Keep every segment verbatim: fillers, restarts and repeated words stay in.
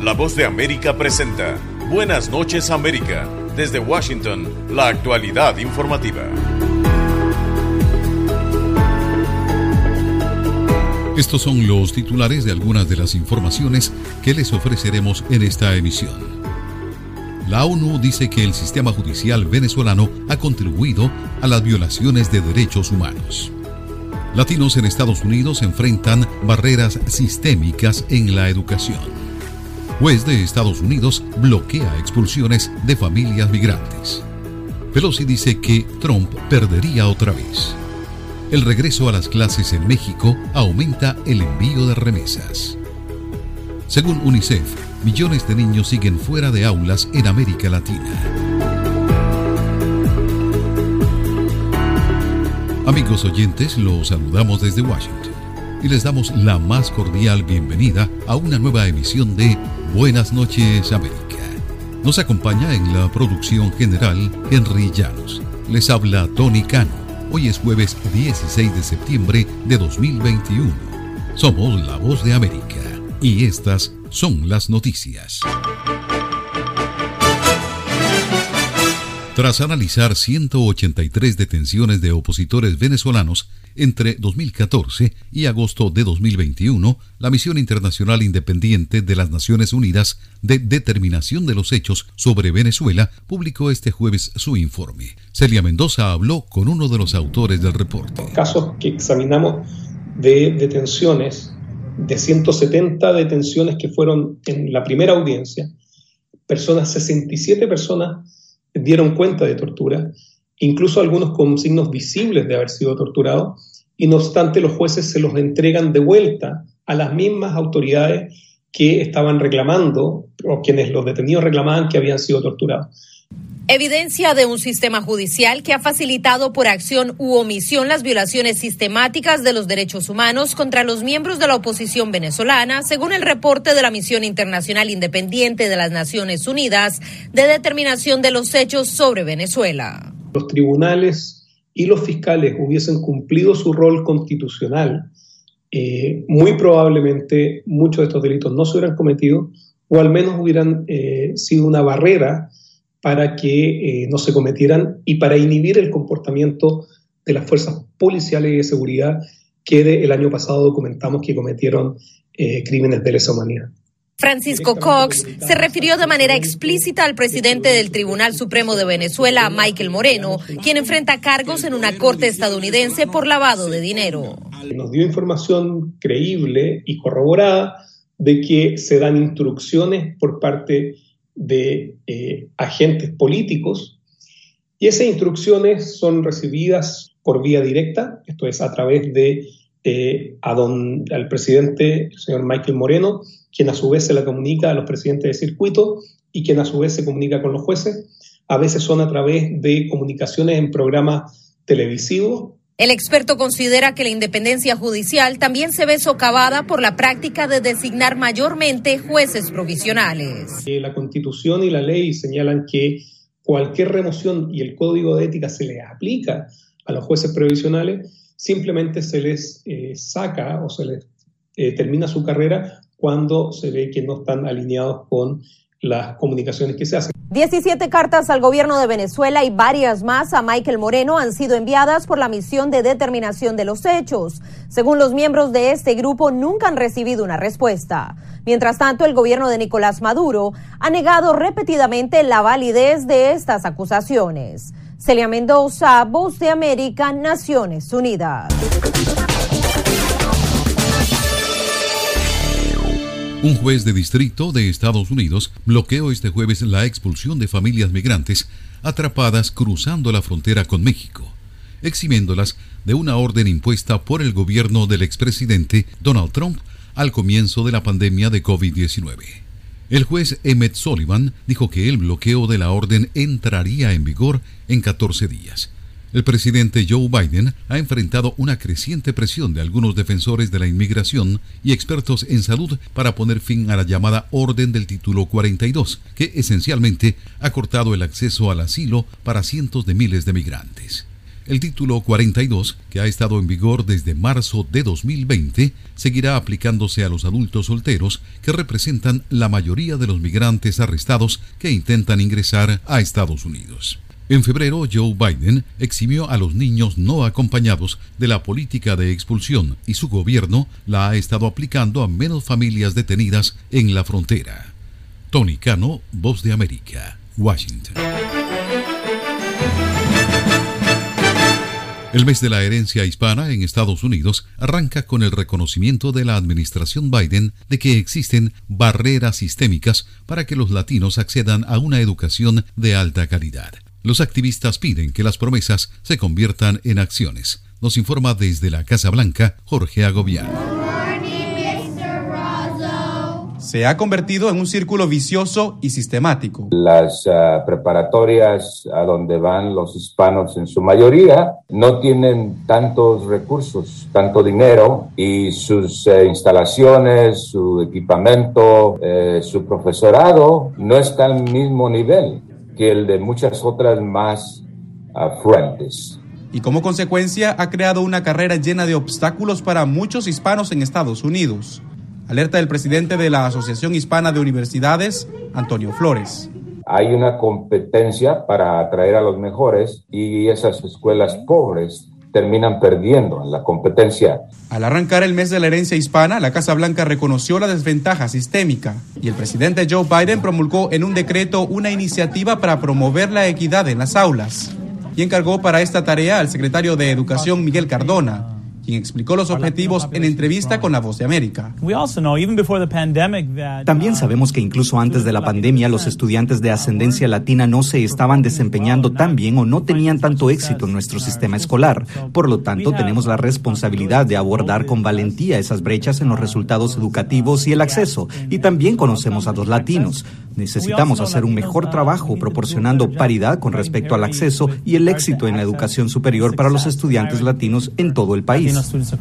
La Voz de América presenta Buenas noches América. Desde Washington, la actualidad informativa. Estos son los titulares de algunas de las informaciones que les ofreceremos en esta emisión. La ONU dice que el sistema judicial venezolano ha contribuido a las violaciones de derechos humanos. Latinos en Estados Unidos enfrentan barreras sistémicas en la educación. Juez de Estados Unidos bloquea expulsiones de familias migrantes. Pelosi dice que Trump perdería otra vez. El regreso a las clases en México aumenta el envío de remesas. Según UNICEF, millones de niños siguen fuera de aulas en América Latina. Amigos oyentes, los saludamos desde Washington y les damos la más cordial bienvenida a una nueva emisión de Buenas noches América. Nos acompaña en la producción general Henry Llanos. Les habla Tony Cano. Hoy es jueves dieciséis de septiembre de dos mil veintiuno. Somos La Voz de América y estas son las noticias. Tras analizar ciento ochenta y tres detenciones de opositores venezolanos entre dos mil catorce y agosto de dos mil veintiuno, la Misión Internacional Independiente de las Naciones Unidas de Determinación de los Hechos sobre Venezuela publicó este jueves su informe. Celia Mendoza habló con uno de los autores del reporte. Casos que examinamos de detenciones, de ciento setenta detenciones que fueron en la primera audiencia, personas, sesenta y siete personas dieron cuenta de tortura, incluso algunos con signos visibles de haber sido torturados, y no obstante los jueces se los entregan de vuelta a las mismas autoridades que estaban reclamando, o quienes los detenidos reclamaban que habían sido torturados. Evidencia de un sistema judicial que ha facilitado por acción u omisión las violaciones sistemáticas de los derechos humanos contra los miembros de la oposición venezolana, según el reporte de la Misión Internacional Independiente de las Naciones Unidas de Determinación de los Hechos sobre Venezuela. Los tribunales y los fiscales hubiesen cumplido su rol constitucional, eh, muy probablemente muchos de estos delitos no se hubieran cometido, o al menos hubieran eh, sido una barrera para que eh, no se cometieran y para inhibir el comportamiento de las fuerzas policiales y de seguridad que de, el año pasado documentamos que cometieron eh, crímenes de lesa humanidad. Francisco Cox se refirió de manera explícita al presidente del Tribunal Supremo de Venezuela, Michael Moreno, quien enfrenta cargos en una corte estadounidense por lavado de dinero. Nos dio información creíble y corroborada de que se dan instrucciones por parte de eh, agentes políticos, y esas instrucciones son recibidas por vía directa, esto es a través de eh, a don, al presidente, el señor Michael Moreno, quien a su vez se la comunica a los presidentes de circuito y quien a su vez se comunica con los jueces. A veces son a través de comunicaciones en programas televisivos. El experto considera que la independencia judicial también se ve socavada por la práctica de designar mayormente jueces provisionales. La Constitución y la ley señalan que cualquier remoción y el Código de Ética se les aplica a los jueces provisionales, simplemente se les eh, saca o se les eh, termina su carrera cuando se ve que no están alineados con las comunicaciones que se hacen. diecisiete cartas al gobierno de Venezuela y varias más a Michael Moreno han sido enviadas por la Misión de Determinación de los Hechos. Según los miembros de este grupo, nunca han recibido una respuesta. Mientras tanto, el gobierno de Nicolás Maduro ha negado repetidamente la validez de estas acusaciones. Celia Mendoza, Voz de América, Naciones Unidas. Un juez de distrito de Estados Unidos bloqueó este jueves la expulsión de familias migrantes atrapadas cruzando la frontera con México, eximiéndolas de una orden impuesta por el gobierno del expresidente Donald Trump al comienzo de la pandemia de COVID diecinueve. El juez Emmett Sullivan dijo que el bloqueo de la orden entraría en vigor en catorce días. El presidente Joe Biden ha enfrentado una creciente presión de algunos defensores de la inmigración y expertos en salud para poner fin a la llamada Orden del Título cuarenta y dos, que esencialmente ha cortado el acceso al asilo para cientos de miles de migrantes. El título cuarenta y dos, que ha estado en vigor desde marzo de dos mil veinte, seguirá aplicándose a los adultos solteros que representan la mayoría de los migrantes arrestados que intentan ingresar a Estados Unidos. En febrero, Joe Biden eximió a los niños no acompañados de la política de expulsión y su gobierno la ha estado aplicando a menos familias detenidas en la frontera. Tony Cano, Voz de América, Washington. El mes de la herencia hispana en Estados Unidos arranca con el reconocimiento de la administración Biden de que existen barreras sistémicas para que los latinos accedan a una educación de alta calidad. Los activistas piden que las promesas se conviertan en acciones. Nos informa desde la Casa Blanca Jorge Agobián. Se ha convertido en un círculo vicioso y sistemático. Las uh, preparatorias a donde van los hispanos en su mayoría no tienen tantos recursos, tanto dinero, y sus uh, instalaciones, su equipamiento, uh, su profesorado no está al mismo nivel que el de muchas otras más uh, fuentes. Y como consecuencia ha creado una carrera llena de obstáculos para muchos hispanos en Estados Unidos. Alerta el presidente de la Asociación Hispana de Universidades, Antonio Flores. Hay una competencia para atraer a los mejores y esas escuelas pobres terminan perdiendo en la competencia. Al arrancar el mes de la herencia hispana, la Casa Blanca reconoció la desventaja sistémica y el presidente Joe Biden promulgó en un decreto una iniciativa para promover la equidad en las aulas y encargó para esta tarea al secretario de Educación, Miguel Cardona, quien explicó los objetivos en entrevista con La Voz de América. También sabemos que incluso antes de la pandemia los estudiantes de ascendencia latina no se estaban desempeñando tan bien o no tenían tanto éxito en nuestro sistema escolar. Por lo tanto, tenemos la responsabilidad de abordar con valentía esas brechas en los resultados educativos y el acceso. Y también conocemos a los latinos. Necesitamos hacer un mejor trabajo proporcionando paridad con respecto al acceso y el éxito en la educación superior para los estudiantes latinos en todo el país.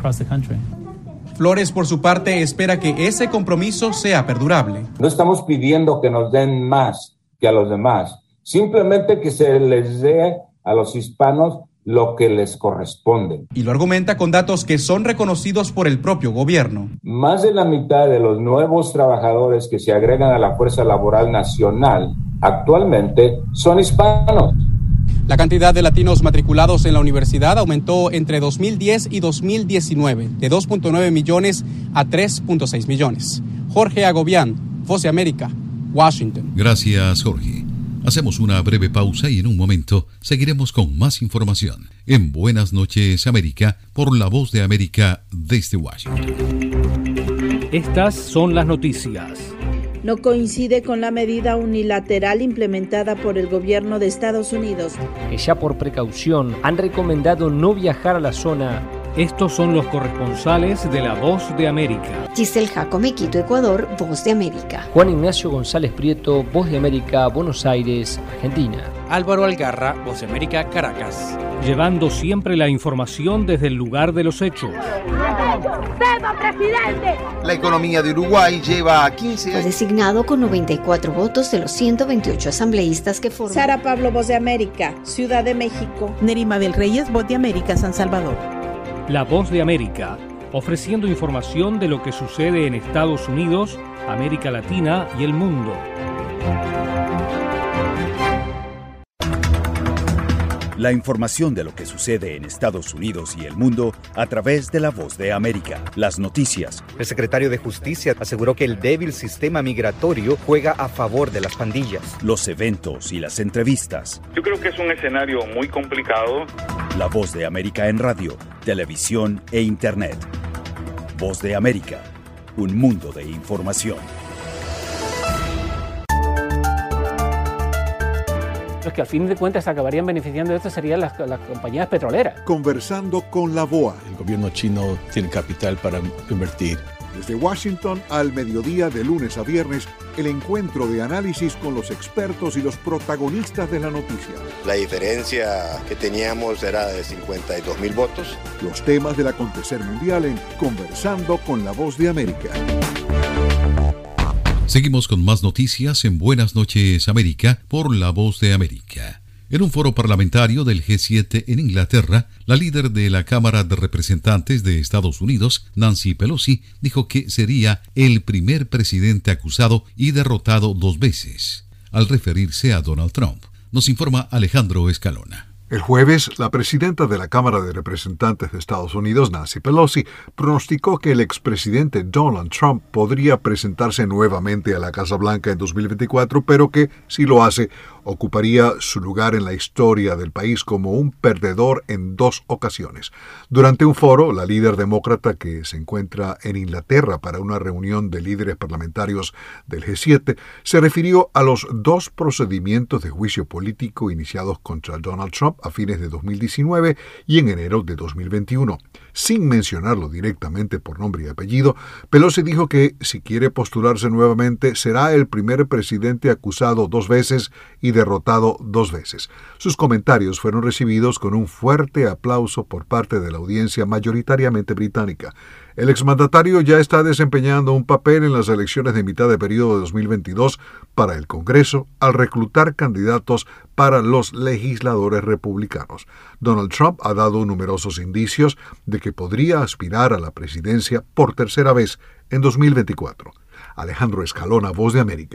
Flores, por su parte, espera que ese compromiso sea perdurable. No estamos pidiendo que nos den más que a los demás, simplemente que se les dé a los hispanos lo que les corresponde. Y lo argumenta con datos que son reconocidos por el propio gobierno. Más de la mitad de los nuevos trabajadores que se agregan a la fuerza laboral nacional actualmente son hispanos. La cantidad de latinos matriculados en la universidad aumentó entre dos mil diez y dos mil diecinueve, de dos punto nueve millones a tres punto seis millones. Jorge Agobián, Voz de América, Washington. Gracias, Jorge. Hacemos una breve pausa y en un momento seguiremos con más información en Buenas Noches América por La Voz de América desde Washington. Estas son las noticias. No coincide con la medida unilateral implementada por el gobierno de Estados Unidos, que ya por precaución han recomendado no viajar a la zona. Estos son los corresponsales de La Voz de América. Giselle Jacome, Quito, Ecuador, Voz de América. Juan Ignacio González Prieto, Voz de América, Buenos Aires, Argentina. Álvaro Algarra, Voz de América, Caracas. Llevando siempre la información desde el lugar de los hechos. ¡Viva, presidente! La economía de Uruguay lleva a quince años. Fue designado con noventa y cuatro votos de los ciento veintiocho asambleístas que forman. Sara Pablo, Voz de América, Ciudad de México. Nerima Bel Reyes, Voz de América, San Salvador. La Voz de América, ofreciendo información de lo que sucede en Estados Unidos, América Latina y el mundo. La información de lo que sucede en Estados Unidos y el mundo a través de La Voz de América. Las noticias. El secretario de Justicia aseguró que el débil sistema migratorio juega a favor de las pandillas. Los eventos y las entrevistas. Yo creo que es un escenario muy complicado. La Voz de América en radio, televisión e internet. Voz de América, un mundo de información. Los que al fin de cuentas acabarían beneficiando de esto serían las, las compañías petroleras. Conversando con la B O A. El gobierno chino tiene capital para invertir. Desde Washington al mediodía de lunes a viernes, el encuentro de análisis con los expertos y los protagonistas de la noticia. La diferencia que teníamos era de cincuenta y dos mil votos. Los temas del acontecer mundial en Conversando con la Voz de América. Seguimos con más noticias en Buenas Noches América por La Voz de América. En un foro parlamentario del G siete en Inglaterra, la líder de la Cámara de Representantes de Estados Unidos, Nancy Pelosi, dijo que sería el primer presidente acusado y derrotado dos veces, al referirse a Donald Trump. Nos informa Alejandro Escalona. El jueves, la presidenta de la Cámara de Representantes de Estados Unidos, Nancy Pelosi, pronosticó que el expresidente Donald Trump podría presentarse nuevamente a la Casa Blanca en dos mil veinticuatro, pero que, si lo hace, ocuparía su lugar en la historia del país como un perdedor en dos ocasiones. Durante un foro, la líder demócrata que se encuentra en Inglaterra para una reunión de líderes parlamentarios del G siete se refirió a los dos procedimientos de juicio político iniciados contra Donald Trump a fines de dos mil diecinueve y en enero de dos mil veintiuno. Sin mencionarlo directamente por nombre y apellido, Pelosi dijo que si quiere postularse nuevamente será el primer presidente acusado dos veces y derrotado dos veces. Sus comentarios fueron recibidos con un fuerte aplauso por parte de la audiencia mayoritariamente británica. El exmandatario ya está desempeñando un papel en las elecciones de mitad de periodo de dos mil veintidós para el Congreso al reclutar candidatos para los legisladores republicanos. Donald Trump ha dado numerosos indicios de que podría aspirar a la presidencia por tercera vez en dos mil veinticuatro. Alejandro Escalona, Voz de América.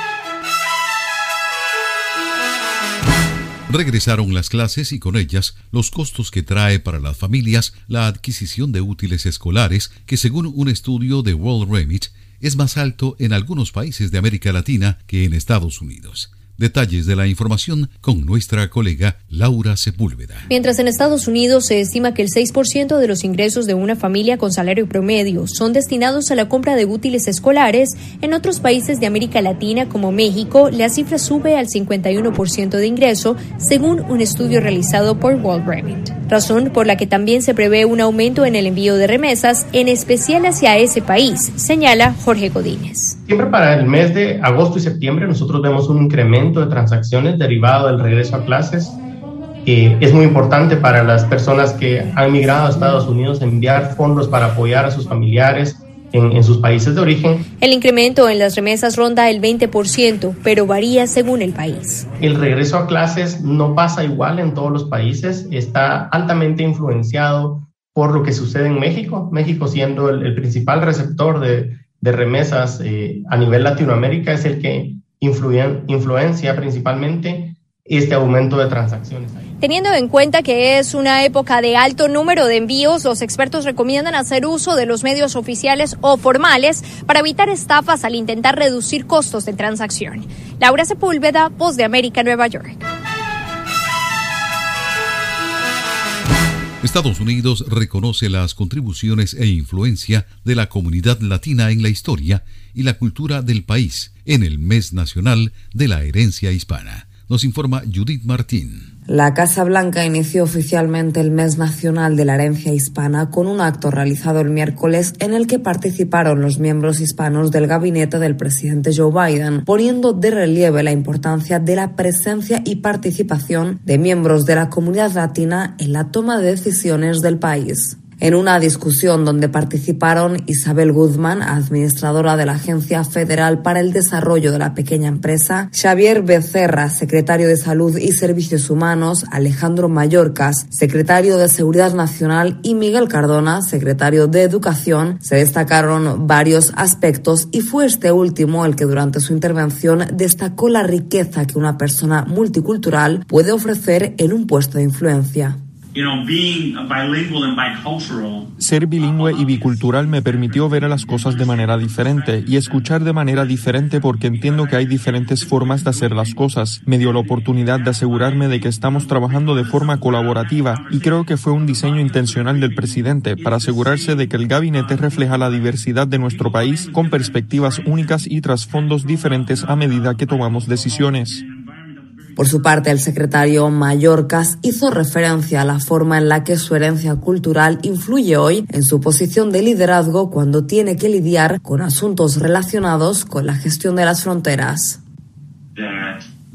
Regresaron las clases y con ellas los costos que trae para las familias la adquisición de útiles escolares, que según un estudio de World Remit es más alto en algunos países de América Latina que en Estados Unidos. Detalles de la información con nuestra colega Laura Sepúlveda. Mientras en Estados Unidos se estima que el seis por ciento de los ingresos de una familia con salario promedio son destinados a la compra de útiles escolares, en otros países de América Latina como México, la cifra sube al cincuenta y uno por ciento de ingreso, según un estudio realizado por World Remit. Razón por la que también se prevé un aumento en el envío de remesas, en especial hacia ese país, señala Jorge Godínez. Siempre para el mes de agosto y septiembre nosotros vemos un incremento de transacciones derivado del regreso a clases. Eh, es muy importante para las personas que han migrado a Estados Unidos enviar fondos para apoyar a sus familiares en, en sus países de origen. El incremento en las remesas ronda el veinte por ciento, pero varía según el país. El regreso a clases no pasa igual en todos los países, está altamente influenciado por lo que sucede en México, México siendo el, el principal receptor de, de remesas eh, a nivel Latinoamérica, es el que influyen, influencia principalmente este aumento de transacciones. Teniendo en cuenta que es una época de alto número de envíos, los expertos recomiendan hacer uso de los medios oficiales o formales para evitar estafas al intentar reducir costos de transacción. Laura Sepúlveda, Voz de América, Nueva York. Estados Unidos reconoce las contribuciones e influencia de la comunidad latina en la historia y la cultura del país en el Mes Nacional de la Herencia Hispana. Nos informa Judith Martín. La Casa Blanca inició oficialmente el Mes Nacional de la Herencia Hispana con un acto realizado el miércoles en el que participaron los miembros hispanos del gabinete del presidente Joe Biden, poniendo de relieve la importancia de la presencia y participación de miembros de la comunidad latina en la toma de decisiones del país. En una discusión donde participaron Isabel Guzmán, administradora de la Agencia Federal para el Desarrollo de la Pequeña Empresa, Xavier Becerra, secretario de Salud y Servicios Humanos, Alejandro Mayorkas, secretario de Seguridad Nacional, y Miguel Cardona, secretario de Educación, se destacaron varios aspectos y fue este último el que durante su intervención destacó la riqueza que una persona multicultural puede ofrecer en un puesto de influencia. Ser bilingüe y bicultural me permitió ver a las cosas de manera diferente y escuchar de manera diferente porque entiendo que hay diferentes formas de hacer las cosas. Me dio la oportunidad de asegurarme de que estamos trabajando de forma colaborativa y creo que fue un diseño intencional del presidente para asegurarse de que el gabinete refleja la diversidad de nuestro país con perspectivas únicas y trasfondos diferentes a medida que tomamos decisiones. Por su parte, el secretario Mayorkas hizo referencia a la forma en la que su herencia cultural influye hoy en su posición de liderazgo cuando tiene que lidiar con asuntos relacionados con la gestión de las fronteras.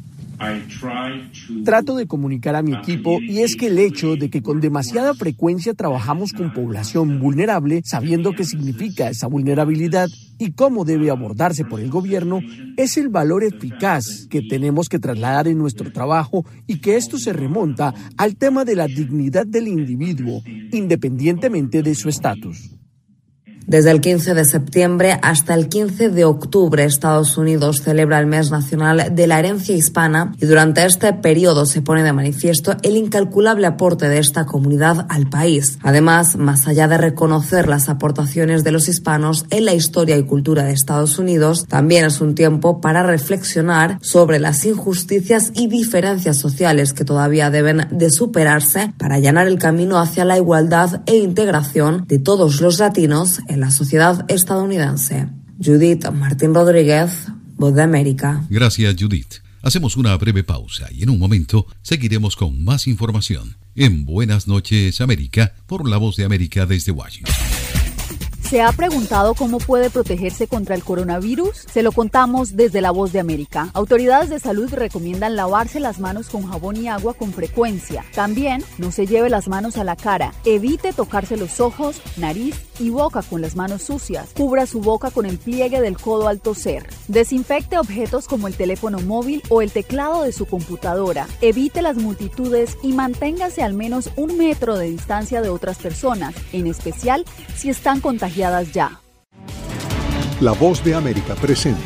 Trato de comunicar a mi equipo y es que el hecho de que con demasiada frecuencia trabajamos con población vulnerable, sabiendo qué significa esa vulnerabilidad y cómo debe abordarse por el gobierno, es el valor eficaz que tenemos que trasladar en nuestro trabajo y que esto se remonta al tema de la dignidad del individuo, independientemente de su estatus. Desde el quince de septiembre hasta el quince de octubre, Estados Unidos celebra el Mes Nacional de la Herencia Hispana y durante este periodo se pone de manifiesto el incalculable aporte de esta comunidad al país. Además, más allá de reconocer las aportaciones de los hispanos en la historia y cultura de Estados Unidos, también es un tiempo para reflexionar sobre las injusticias y diferencias sociales que todavía deben de superarse para allanar el camino hacia la igualdad e integración de todos los latinos en la sociedad estadounidense. Judith Martín Rodríguez, Voz de América. Gracias, Judith. Hacemos una breve pausa y en un momento seguiremos con más información en Buenas noches, América, por la Voz de América desde Washington. ¿Se ha preguntado cómo puede protegerse contra el coronavirus? Se lo contamos desde La Voz de América. Autoridades de salud recomiendan lavarse las manos con jabón y agua con frecuencia. También no se lleve las manos a la cara. Evite tocarse los ojos, nariz y boca con las manos sucias. Cubra su boca con el pliegue del codo al toser. Desinfecte objetos como el teléfono móvil o el teclado de su computadora. Evite las multitudes y manténgase al menos un metro de distancia de otras personas, en especial si están contagiadas ya. La Voz de América presenta.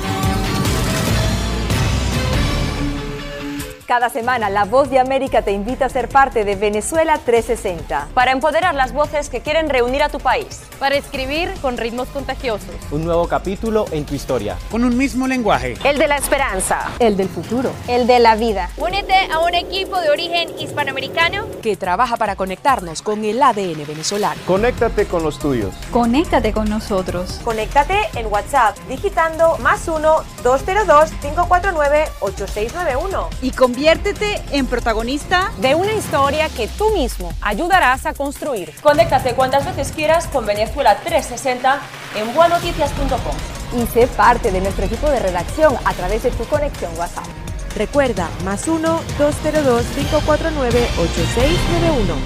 Cada semana, La Voz de América te invita a ser parte de Venezuela trescientos sesenta. Para empoderar las voces que quieren reunir a tu país. Para escribir con ritmos contagiosos. Un nuevo capítulo en tu historia. Con un mismo lenguaje. El de la esperanza. El del futuro. El de la vida. Únete a un equipo de origen hispanoamericano que trabaja para conectarnos con el A D N venezolano. Conéctate con los tuyos. Conéctate con nosotros. Conéctate en WhatsApp digitando más uno, dos cero dos, cinco cuatro nueve, ocho seis nueve uno. Y con Conviértete en protagonista de una historia que tú mismo ayudarás a construir. Conéctate cuantas veces quieras con Venezuela trescientos sesenta en buenoticias punto com. Y sé parte de nuestro equipo de redacción a través de tu conexión WhatsApp. Recuerda, más uno, dos cero dos, cinco cuatro nueve, ocho seis nueve uno.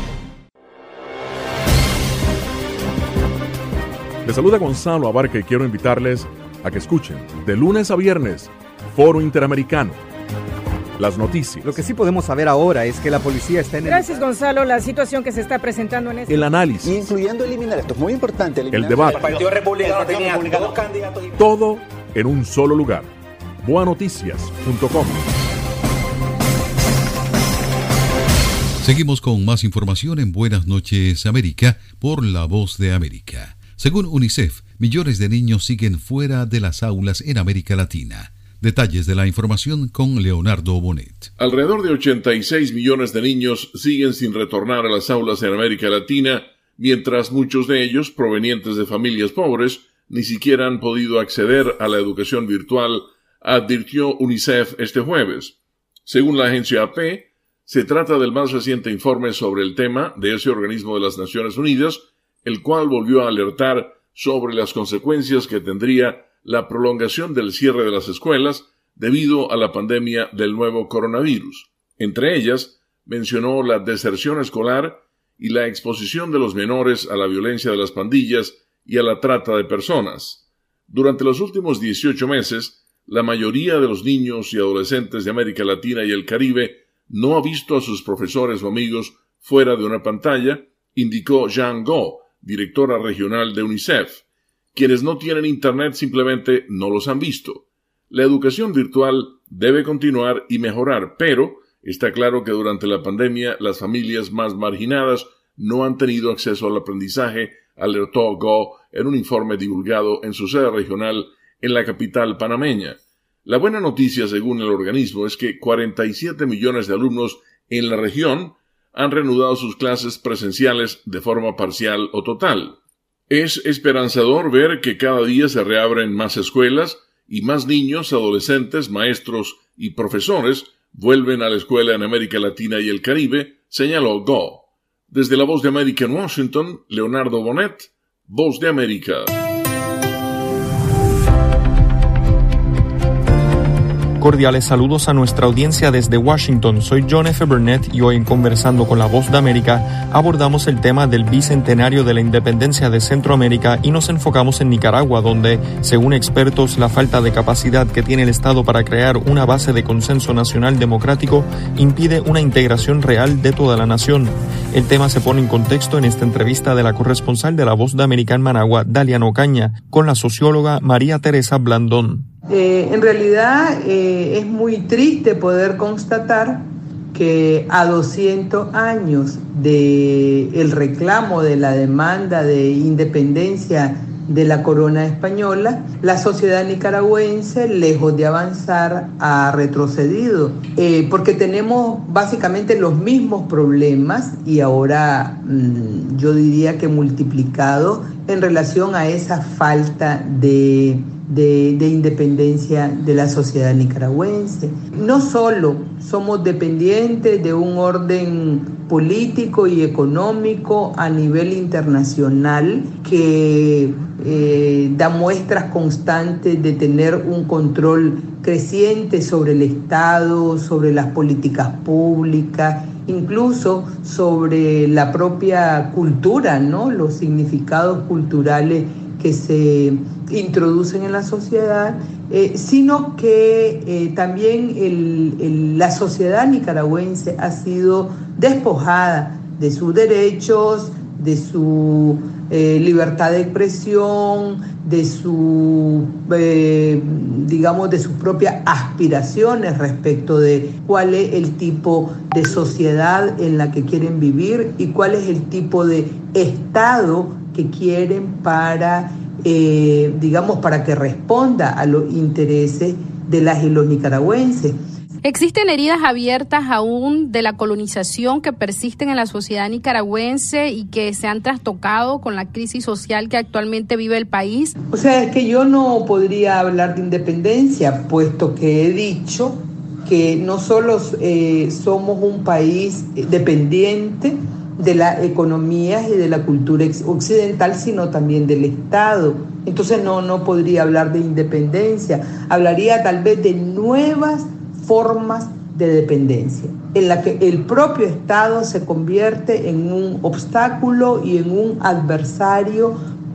Les saluda Gonzalo Abarca y quiero invitarles a que escuchen de lunes a viernes Foro Interamericano. Las noticias. Lo que sí podemos saber ahora es que la policía está en el... Gracias, Gonzalo. La situación que se está presentando en este... El análisis. Incluyendo eliminar, esto es muy importante. El debate. El Partido Republicano tenía dos candidatos. Todo en un solo lugar. buenoticias punto com. Seguimos con más información en Buenas noches, América, por La Voz de América. Según UNICEF, millones de niños siguen fuera de las aulas en América Latina. Detalles de la información con Leonardo Bonet. Alrededor de ochenta y seis millones de niños siguen sin retornar a las aulas en América Latina, mientras muchos de ellos, provenientes de familias pobres, ni siquiera han podido acceder a la educación virtual, advirtió UNICEF este jueves. Según la agencia A P, se trata del más reciente informe sobre el tema de ese organismo de las Naciones Unidas, el cual volvió a alertar sobre las consecuencias que tendría la prolongación del cierre de las escuelas debido a la pandemia del nuevo coronavirus. Entre ellas, mencionó la deserción escolar y la exposición de los menores a la violencia de las pandillas y a la trata de personas. Durante los últimos dieciocho meses, la mayoría de los niños y adolescentes de América Latina y el Caribe no ha visto a sus profesores o amigos fuera de una pantalla, indicó Jean Go, directora regional de UNICEF. Quienes no tienen Internet simplemente no los han visto. La educación virtual debe continuar y mejorar, pero está claro que durante la pandemia las familias más marginadas no han tenido acceso al aprendizaje, alertó Go en un informe divulgado en su sede regional en la capital panameña. La buena noticia, según el organismo, es que cuarenta y siete millones de alumnos en la región han reanudado sus clases presenciales de forma parcial o total. Es esperanzador ver que cada día se reabren más escuelas y más niños, adolescentes, maestros y profesores vuelven a la escuela en América Latina y el Caribe, señaló Go. Desde la Voz de América en Washington, Leonardo Bonet, Voz de América. Cordiales saludos a nuestra audiencia desde Washington. Soy John F. Burnett y hoy en Conversando con la Voz de América abordamos el tema del bicentenario de la independencia de Centroamérica y nos enfocamos en Nicaragua, donde, según expertos, la falta de capacidad que tiene el Estado para crear una base de consenso nacional democrático impide una integración real de toda la nación. El tema se pone en contexto en esta entrevista de la corresponsal de la Voz de América en Managua, Dalian Ocaña, con la socióloga María Teresa Blandón. Eh, en realidad eh, es muy triste poder constatar que a doscientos años del reclamo de la demanda de independencia de la corona española, la sociedad nicaragüense, lejos de avanzar, ha retrocedido, eh, porque tenemos básicamente los mismos problemas y ahora mmm, yo diría que multiplicado en relación a esa falta de De, de independencia de la sociedad nicaragüense. No solo somos dependientes de un orden político y económico a nivel internacional que eh, da muestras constantes de tener un control creciente sobre el Estado, sobre las políticas públicas, incluso sobre la propia cultura, ¿no? Los significados culturales que se introducen en la sociedad, eh, sino que eh, también el, el, la sociedad nicaragüense ha sido despojada de sus derechos, de su eh, libertad de expresión, de su, eh, digamos, de sus propias aspiraciones respecto de cuál es el tipo de sociedad en la que quieren vivir y cuál es el tipo de Estado que quieren para, eh, digamos, para que responda a los intereses de las y los nicaragüenses. ¿Existen heridas abiertas aún de la colonización que persisten en la sociedad nicaragüense y que se han trastocado con la crisis social que actualmente vive el país? O sea, es que yo no podría hablar de independencia, puesto que he dicho que no solo eh, somos un país dependiente de las economías y de la cultura occidental, sino también del Estado. Entonces no, no podría hablar de independencia, hablaría tal vez de nuevas formas de dependencia, en la que el propio Estado se convierte en un obstáculo y en un adversario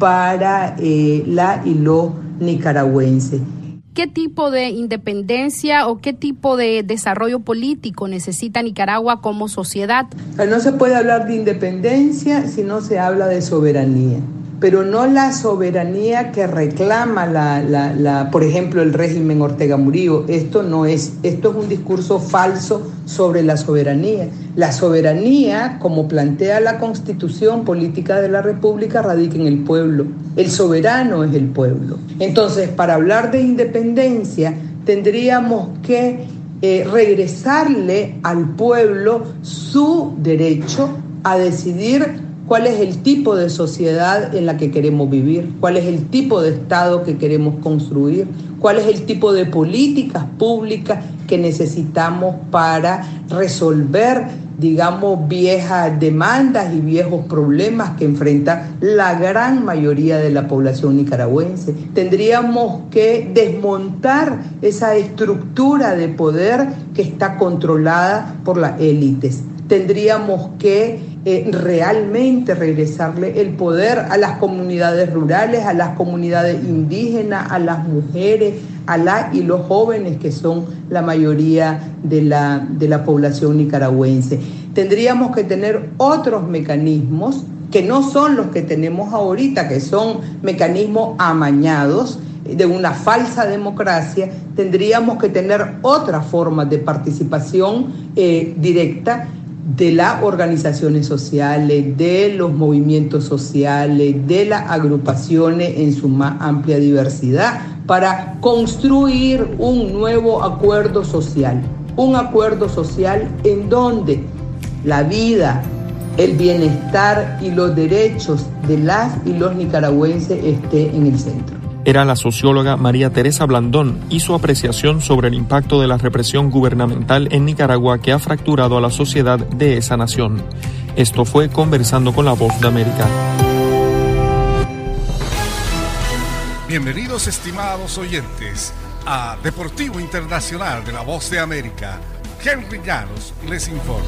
para eh, la y los nicaragüenses. ¿Qué tipo de independencia o qué tipo de desarrollo político necesita Nicaragua como sociedad? No se puede hablar de independencia si no se habla de soberanía, pero no la soberanía que reclama, la, la, la, por ejemplo, el régimen Ortega Murillo. Esto no es, esto es un discurso falso sobre la soberanía. La soberanía, como plantea la Constitución Política de la República, radica en el pueblo. El soberano es el pueblo. Entonces, para hablar de independencia, tendríamos que eh, regresarle al pueblo su derecho a decidir cuál es el tipo de sociedad en la que queremos vivir, cuál es el tipo de Estado que queremos construir, cuál es el tipo de políticas públicas que necesitamos para resolver, digamos, viejas demandas y viejos problemas que enfrenta la gran mayoría de la población nicaragüense. Tendríamos que desmontar esa estructura de poder que está controlada por las élites. Tendríamos que Eh, realmente regresarle el poder a las comunidades rurales, a las comunidades indígenas, a las mujeres, a las y los jóvenes que son la mayoría de la, de la población nicaragüense. Tendríamos que tener otros mecanismos que no son los que tenemos ahorita, que son mecanismos amañados de una falsa democracia. Tendríamos que tener otras formas de participación eh, directa de las organizaciones sociales, de los movimientos sociales, de las agrupaciones en su más amplia diversidad, para construir un nuevo acuerdo social, un acuerdo social en donde la vida, el bienestar y los derechos de las y los nicaragüenses estén en el centro. Era la socióloga María Teresa Blandón y su apreciación sobre el impacto de la represión gubernamental en Nicaragua que ha fracturado a la sociedad de esa nación. Esto fue Conversando con la Voz de América. Bienvenidos, estimados oyentes. a Deportivo Internacional de la Voz de América. Henry Llanos les informa.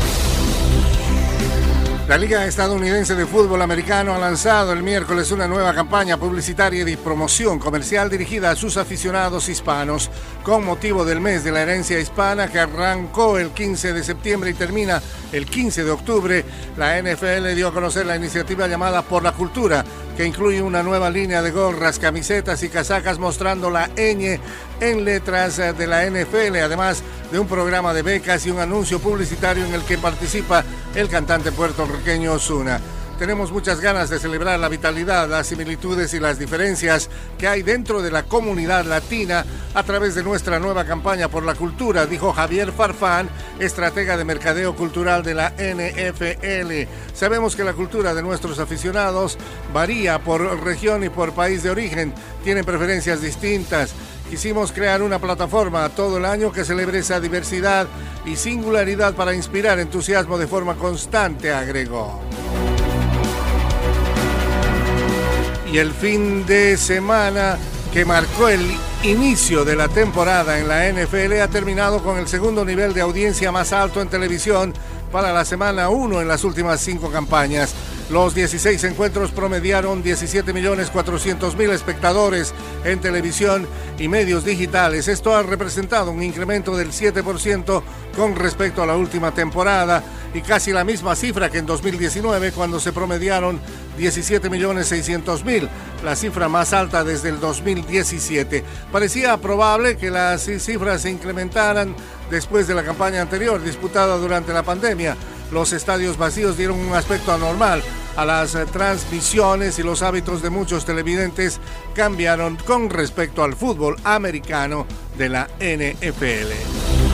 La Liga Estadounidense de Fútbol Americano ha lanzado el miércoles una nueva campaña publicitaria y de promoción comercial dirigida a sus aficionados hispanos. Con motivo del mes de la herencia hispana que arrancó el quince de septiembre y termina el quince de octubre, la N F L dio a conocer la iniciativa llamada Por la Cultura, que incluye una nueva línea de gorras, camisetas y casacas mostrando la ñ en letras de la N F L, además de un programa de becas y un anuncio publicitario en el que participa el cantante puertorriqueño Ozuna. Tenemos muchas ganas de celebrar la vitalidad, las similitudes y las diferencias que hay dentro de la comunidad latina a través de nuestra nueva campaña Por la Cultura, dijo Javier Farfán, estratega de mercadeo cultural de la N F L. Sabemos que la cultura de nuestros aficionados varía por región y por país de origen, tienen preferencias distintas. Quisimos crear una plataforma todo el año que celebre esa diversidad y singularidad para inspirar entusiasmo de forma constante, agregó. Y el fin de semana que marcó el inicio de la temporada en la N F L ha terminado con el segundo nivel de audiencia más alto en televisión para la semana uno en las últimas cinco campañas. Los dieciséis encuentros promediaron diecisiete millones cuatrocientos mil espectadores en televisión y medios digitales. Esto ha representado un incremento del siete por ciento con respecto a la última temporada y casi la misma cifra que en dos mil diecinueve, cuando se promediaron diecisiete millones seiscientos mil, la cifra más alta desde el dos mil diecisiete. Parecía probable que las cifras se incrementaran después de la campaña anterior disputada durante la pandemia. Los estadios vacíos dieron un aspecto anormal a las transmisiones y los hábitos de muchos televidentes cambiaron con respecto al fútbol americano de la N F L.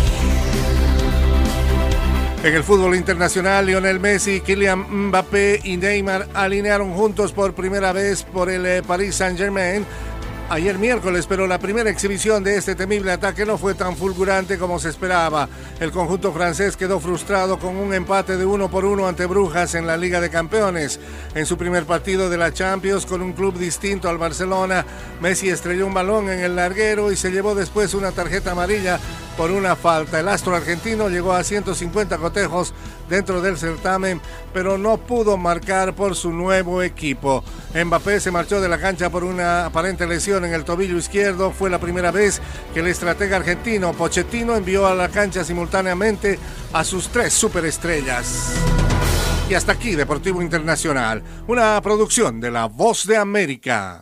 En el fútbol internacional, Lionel Messi, Kylian Mbappé y Neymar alinearon juntos por primera vez por el Paris Saint-Germain ayer miércoles, pero la primera exhibición de este temible ataque no fue tan fulgurante como se esperaba. El conjunto francés quedó frustrado con un empate de uno por uno ante Brujas en la Liga de Campeones. En su primer partido de la Champions con un club distinto al Barcelona, Messi estrelló un balón en el larguero y se llevó después una tarjeta amarilla por una falta. El astro argentino llegó a ciento cincuenta cotejos dentro del certamen, pero no pudo marcar por su nuevo equipo. Mbappé se marchó de la cancha por una aparente lesión en el tobillo izquierdo. Fue la primera vez que el estratega argentino Pochettino envió a la cancha simultáneamente a sus tres superestrellas. Y hasta aquí Deportivo Internacional, una producción de La Voz de América.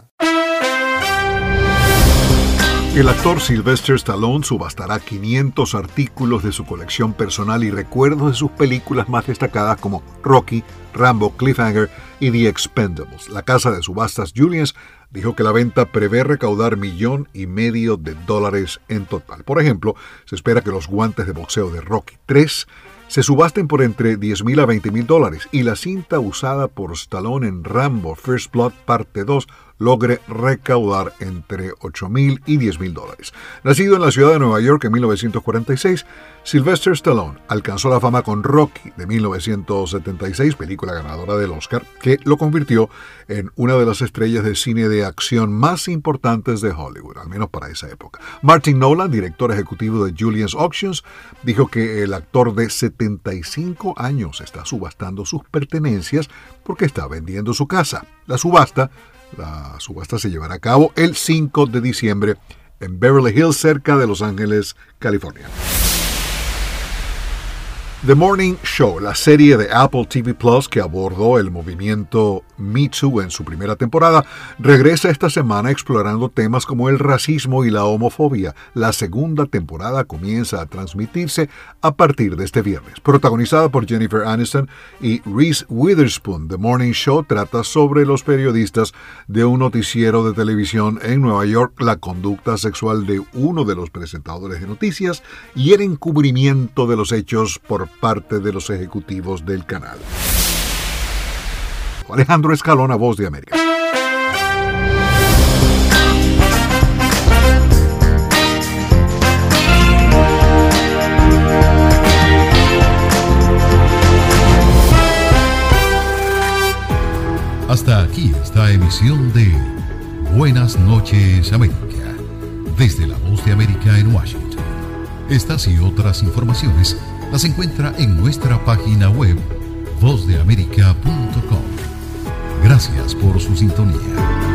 El actor Sylvester Stallone subastará quinientos artículos de su colección personal y recuerdos de sus películas más destacadas como Rocky, Rambo, Cliffhanger y The Expendables. La casa de subastas Julius dijo que la venta prevé recaudar millón y medio de dólares en total. Por ejemplo, se espera que los guantes de boxeo de Rocky tres se subasten por entre diez mil a veinte mil dólares y la cinta usada por Stallone en Rambo First Blood parte dos logre recaudar entre ocho mil y diez mil dólares. Nacido en la ciudad de Nueva York en mil novecientos cuarenta y seis, Sylvester Stallone alcanzó la fama con Rocky de mil novecientos setenta y seis, película ganadora del Oscar, que lo convirtió en una de las estrellas de cine de acción más importantes de Hollywood, al menos para esa época. Martin Nolan, director ejecutivo de Julius Auctions, dijo que el actor de setenta y cinco años está subastando sus pertenencias porque está vendiendo su casa. La subasta La subasta se llevará a cabo el cinco de diciembre en Beverly Hills, cerca de Los Ángeles, California. The Morning Show, la serie de Apple T V Plus que abordó el movimiento Me Too en su primera temporada, regresa esta semana explorando temas como el racismo y la homofobia. La segunda temporada comienza a transmitirse a partir de este viernes. Protagonizada por Jennifer Aniston y Reese Witherspoon, The Morning Show trata sobre los periodistas de un noticiero de televisión en Nueva York, la conducta sexual de uno de los presentadores de noticias y el encubrimiento de los hechos por parte de los ejecutivos del canal. Alejandro Escalona, Voz de América. Hasta aquí esta emisión de Buenas noches, América. desde la Voz de América en Washington. Estas y otras informaciones las encuentra en nuestra página web voz de américa punto com. Gracias por su sintonía.